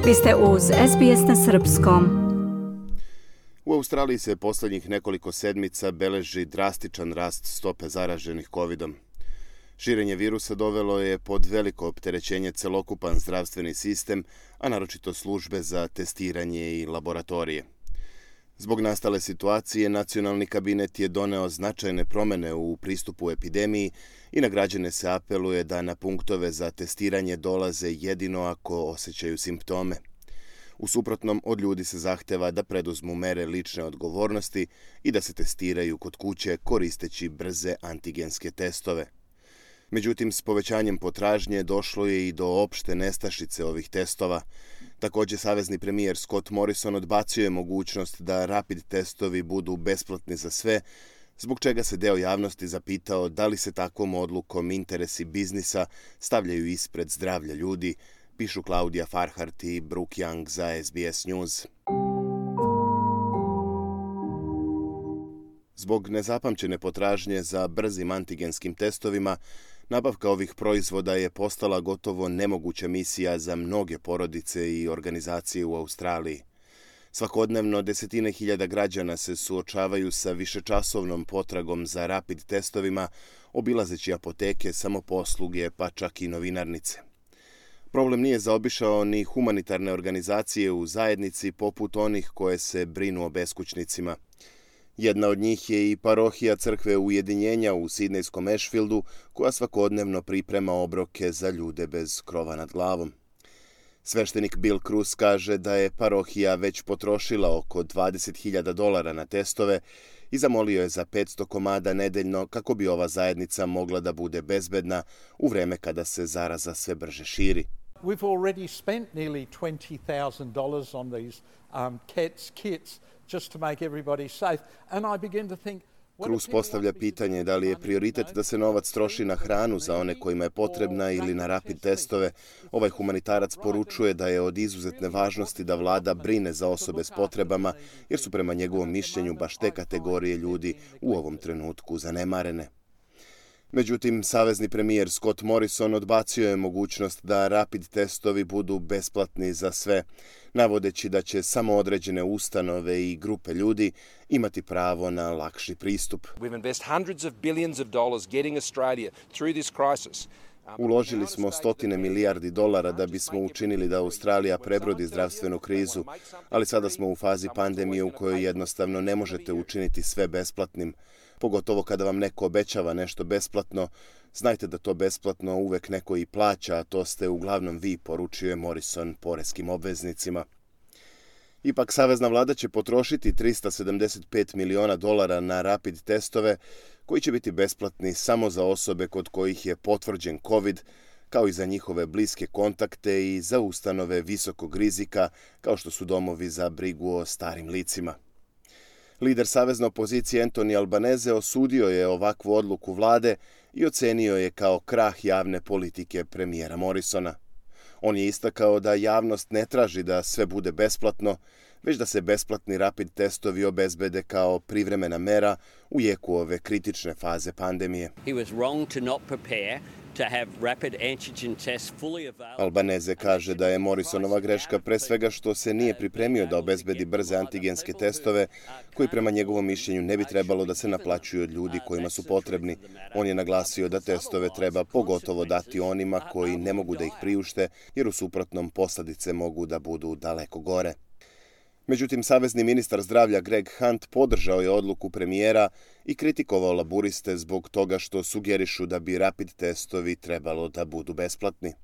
Vi ste uz SBS na srpskom. U Australiji se posljednjih nekoliko sedmica beleži drastičan rast stope zaraženih covidom. Širenje virusa dovelo je pod veliko opterećenje celokupan zdravstveni sistem, a naročito službe za testiranje i laboratorije. Zbog nastale situacije, nacionalni kabinet je doneo značajne promjene u pristupu epidemiji i na građane se apeluje da na punktove za testiranje dolaze jedino ako osjećaju simptome. U suprotnom, od ljudi se zahteva da preduzmu mere lične odgovornosti i da se testiraju kod kuće koristeći brze antigenske testove. Međutim, s povećanjem potražnje došlo je i do opšte nestašice ovih testova. Također, savezni premijer Scott Morrison odbacio je mogućnost da rapid testovi budu besplatni za sve, zbog čega se deo javnosti zapitao da li se takvom odlukom interesi biznisa stavljaju ispred zdravlja ljudi, pišu Claudia Farhart i Brooke Young za SBS News. Zbog nezapamćene potražnje za brzim antigenskim testovima, nabavka ovih proizvoda je postala gotovo nemoguća misija za mnoge porodice i organizacije u Australiji. Svakodnevno desetine hiljada građana se suočavaju sa višečasovnom potragom za rapid testovima, obilazeći apoteke, samoposluge pa čak i novinarnice. Problem nije zaobišao ni humanitarne organizacije u zajednici poput onih koje se brinu o beskućnicima. Jedna od njih je i parohija crkve ujedinjenja u sidnejskom Ashfieldu, koja svakodnevno priprema obroke za ljude bez krova nad glavom. Sveštenik Bill Cruz kaže da je parohija već potrošila oko $20,000 na testove i zamolio je za 500 komada nedeljno kako bi ova zajednica mogla da bude bezbedna u vreme kada se zaraza sve brže širi. We've already spent nearly $20,000 on these kits just to make everybody safe. And I begin to think, Cruz postavlja pitanje da li je prioritet da se novac troši na hranu za one kojima je potrebna ili na rapid testove. Ovaj humanitarac poručuje da je od izuzetne važnosti da vlada brine za osobe s potrebama, jer su prema njegovom mišljenju baš te kategorije ljudi u ovom trenutku zanemarene. Međutim, savezni premijer Scott Morrison odbacio je mogućnost da rapid testovi budu besplatni za sve, navodeći da će samo određene ustanove i grupe ljudi imati pravo na lakši pristup. Uložili smo $100 milijardi da bismo učinili da Australija prebrodi zdravstvenu krizu, ali sada smo u fazi pandemije u kojoj jednostavno ne možete učiniti sve besplatnim. Pogotovo kada vam neko obećava nešto besplatno, znajte da to besplatno uvek neko i plaća, a to ste uglavnom vi, poručio je Morrison poreskim obveznicima. Ipak, savezna vlada će potrošiti $375 miliona na rapid testove, koji će biti besplatni samo za osobe kod kojih je potvrđen COVID, kao i za njihove bliske kontakte i za ustanove visokog rizika, kao što su domovi za brigu o starim licima. Lider savezne opozicije Anthony Albanese osudio je ovakvu odluku vlade i ocenio je kao krah javne politike premijera Morrisona. On je istakao da javnost ne traži da sve bude besplatno, već da se besplatni rapid testovi obezbede kao privremena mera u jeku ove kritične faze pandemije. Albanese kaže da je Morrisonova greška pre svega što se nije pripremio da obezbedi brze antigenske testove, koji prema njegovom mišljenju ne bi trebalo da se naplaćuju od ljudi kojima su potrebni. On je naglasio da testove treba pogotovo dati onima koji ne mogu da ih priušte, jer u suprotnom posljedice mogu da budu daleko gore. Međutim, savezni ministar zdravlja Greg Hunt podržao je odluku premijera i kritikovao laburiste zbog toga što sugerišu da bi rapid testovi trebalo da budu besplatni.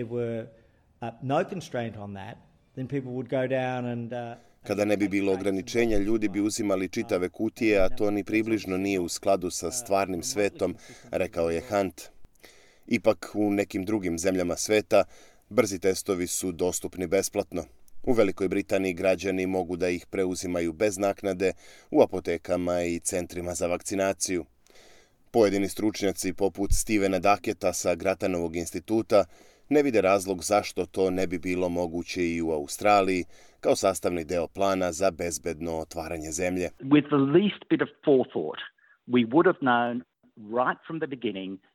Kada ne bi bilo ograničenja, ljudi bi uzimali čitave kutije, a to ni približno nije u skladu sa stvarnim svetom, rekao je Hunt. Ipak, u nekim drugim zemljama sveta, brzi testovi su dostupni besplatno. U Velikoj Britaniji građani mogu da ih preuzimaju bez naknade u apotekama i centrima za vakcinaciju. Pojedini stručnjaci poput Stevena Ducketa sa Gratanovog instituta ne vide razlog zašto to ne bi bilo moguće i u Australiji kao sastavni deo plana za bezbedno otvaranje zemlje. With the least bit of forethought, we would have known right from the beginning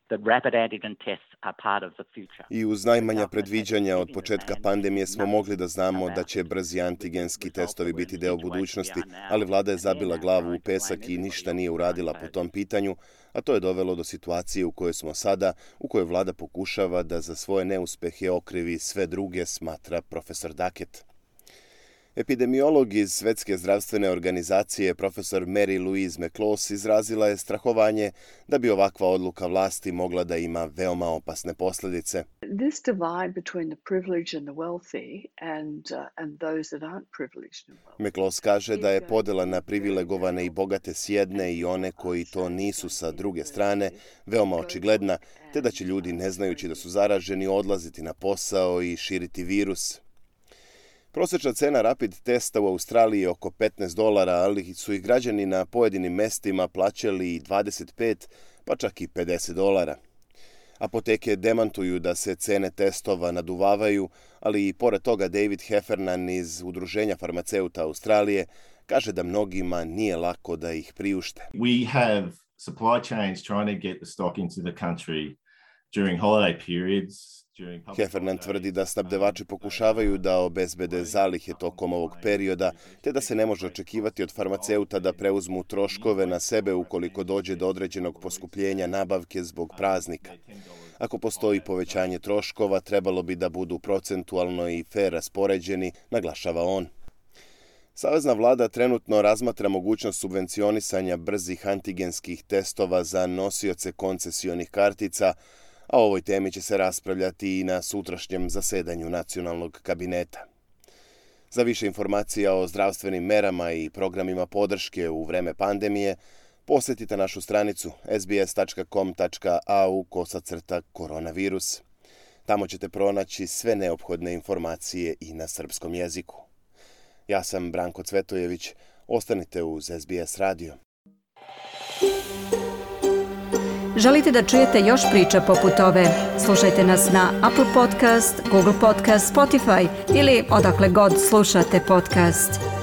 I uz najmanja predviđanja od početka pandemije smo mogli da znamo da će brzi antigenski testovi biti deo budućnosti, ali vlada je zabila glavu u pesak i ništa nije uradila po tom pitanju, a to je dovelo do situacije u kojoj smo sada, u kojoj vlada pokušava da za svoje neuspehe okrivi sve druge, smatra profesor Duckett. Epidemiolog iz Svetske zdravstvene organizacije profesor Mary Louise McLaws izrazila je strahovanje da bi ovakva odluka vlasti mogla da ima veoma opasne posljedice. This divide between the privileged and the wealthy and those that aren't privileged and wealthy. McLaws kaže da je podela na privilegovane i bogate s jedne i one koji to nisu sa druge strane veoma očigledna, te da će ljudi ne znajući da su zaraženi odlaziti na posao i širiti virus. Prosječna cena rapid testa u Australiji je oko $15, ali su i građani na pojedinim mestima plaćali i 25, pa čak i $50. Apoteke demantuju da se cene testova naduvavaju, ali i pored toga David Heffernan iz Udruženja farmaceuta Australije kaže da mnogima nije lako da ih priušte. We have supply chains trying to get the stock into the country during holiday periods. Heffernan tvrdi da snabdevači pokušavaju da obezbede zalihe tokom ovog perioda, te da se ne može očekivati od farmaceuta da preuzmu troškove na sebe ukoliko dođe do određenog poskupljenja nabavke zbog praznika. Ako postoji povećanje troškova, trebalo bi da budu procentualno i fer raspoređeni, naglašava on. Savezna vlada trenutno razmatra mogućnost subvencionisanja brzih antigenskih testova za nosioce koncesionih kartica, a o ovoj temi će se raspravljati i na sutrašnjem zasedanju nacionalnog kabineta. Za više informacija o zdravstvenim merama i programima podrške u vreme pandemije, posjetite našu stranicu sbs.com.au/koronavirus. Tamo ćete pronaći sve neophodne informacije i na srpskom jeziku. Ja sam Branko Cvetojević. Ostanite uz SBS radio. Želite da čujete još priča poput ove? Slušajte nas na Apple Podcast, Google Podcast, Spotify ili odakle god slušate podcast.